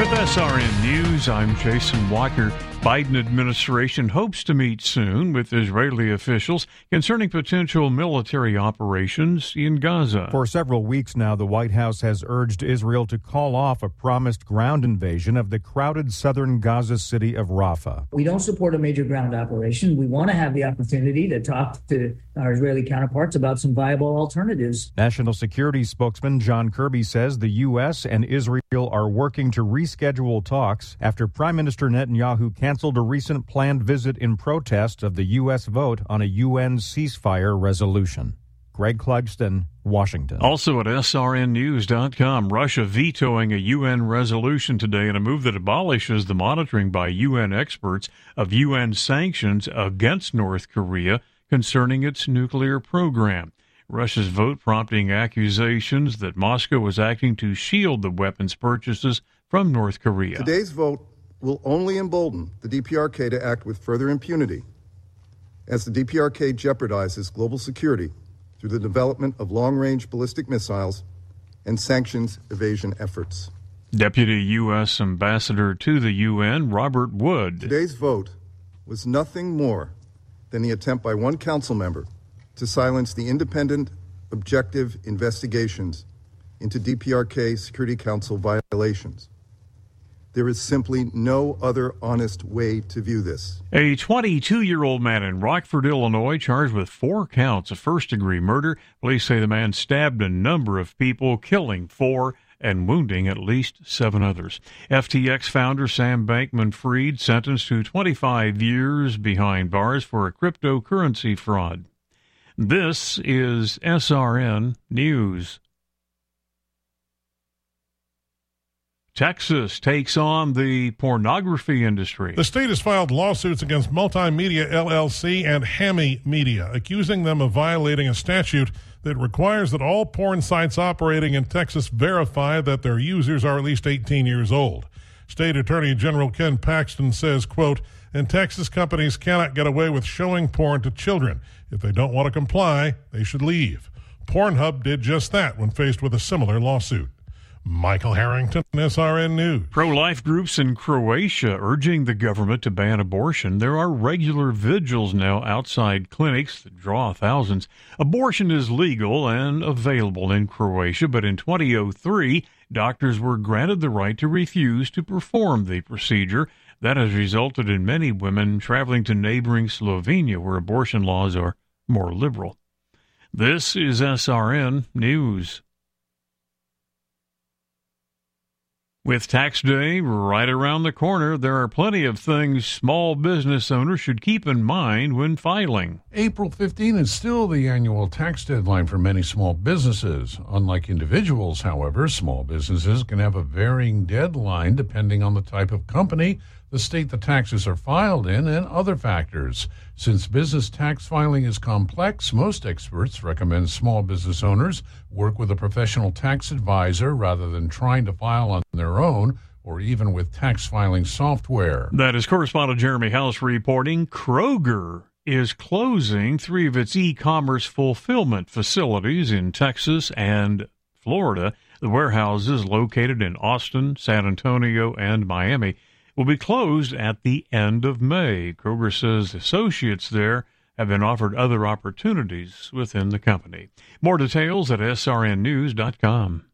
With SRN News, I'm Jason Walker. Biden administration hopes to meet soon with Israeli officials concerning potential military operations in Gaza. For several weeks now, the White House has urged Israel to call off a promised ground invasion of the crowded southern Gaza city of Rafah. We don't support a major ground operation. We want to have the opportunity to talk to our Israeli counterparts about some viable alternatives. National Security spokesman John Kirby says the U.S. and Israel are working to reschedule talks after Prime Minister Netanyahu canceled a recent planned visit in protest of the U.S. vote on a UN ceasefire resolution. Greg Clugston, Washington. Also at srnnews.com, Russia vetoing a UN resolution today in a move that abolishes the monitoring by UN experts of UN sanctions against North Korea concerning its nuclear program. Russia's vote prompting accusations that Moscow was acting to shield the weapons purchases from North Korea. Today's vote will only embolden the DPRK to act with further impunity, as the DPRK jeopardizes global security through the development of long-range ballistic missiles and sanctions evasion efforts. Deputy U.S. Ambassador to the UN, Robert Wood. Today's vote was nothing more than the attempt by one council member to silence the independent, objective investigations into DPRK Security Council violations. There is simply no other honest way to view this. A 22-year-old man in Rockford, Illinois, charged with 4 counts of first-degree murder. Police say the man stabbed a number of people, killing 4 and wounding at least 7 others. FTX founder Sam Bankman-Fried sentenced to 25 years behind bars for a cryptocurrency fraud. This is SRN News. Texas takes on the pornography industry. The state has filed lawsuits against Multimedia LLC and Hammy Media, accusing them of violating a statute that requires that all porn sites operating in Texas verify that their users are at least 18 years old. State Attorney General Ken Paxton says, quote, "In Texas, companies cannot get away with showing porn to children. If they don't want to comply, they should leave." Pornhub did just that when faced with a similar lawsuit. Michael Harrington, SRN News. Pro-life groups in Croatia urging the government to ban abortion. There are regular vigils now outside clinics that draw thousands. Abortion is legal and available in Croatia, but in 2003, doctors were granted the right to refuse to perform the procedure. That has resulted in many women traveling to neighboring Slovenia, where abortion laws are more liberal. This is SRN News. With tax day right around the corner, there are plenty of things small business owners should keep in mind when filing. April 15 is still the annual tax deadline for many small businesses. Unlike individuals, however, small businesses can have a varying deadline depending on the type of company, the state the taxes are filed in, and other factors. Since business tax filing is complex, most experts recommend small business owners work with a professional tax advisor rather than trying to file on their own or even with tax filing software. That is correspondent Jeremy House reporting. Kroger is closing 3 of its e-commerce fulfillment facilities in Texas and Florida. The warehouses located in Austin, San Antonio, and Miami will be closed at the end of May. Kroger says associates there have been offered other opportunities within the company. More details at srnnews.com.